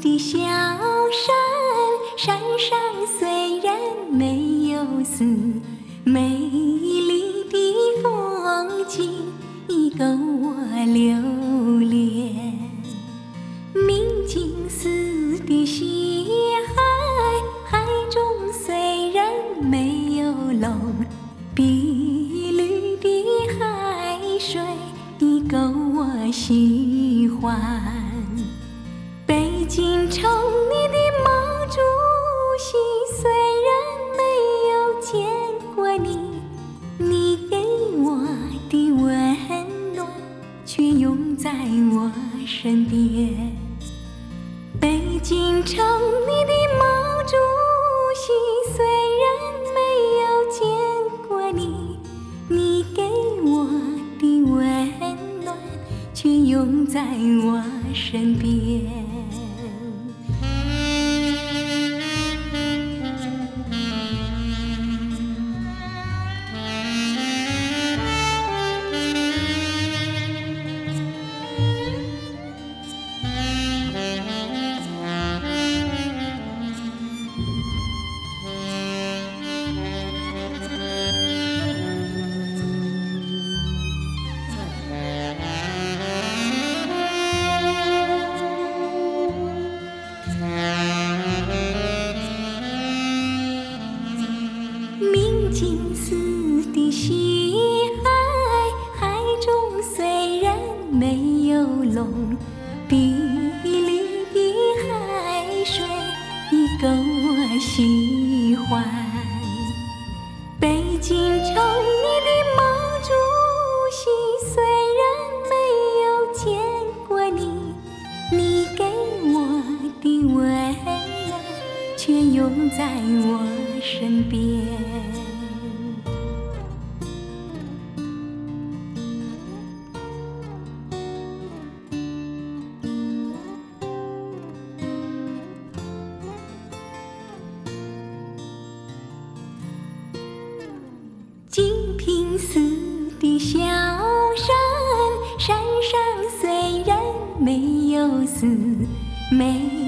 的小山，山上虽然没有寺，美丽的风景已够我留恋。明镜似的西海，海中虽然没有龙，碧绿的海水已够我喜欢。北京城里的毛主席虽然没有见过你，你给我的温暖却永在我身边。北京城里的毛主席虽然没有见过你，你给我的温暖却永在我身边。明镜似的西海，海中虽然没有龙，碧绿的海水已够我喜欢。北京城里的毛主席虽然没有见过你，你给我的温暖却永在我身边。金瓶寺的小山，山上虽然没有寺，美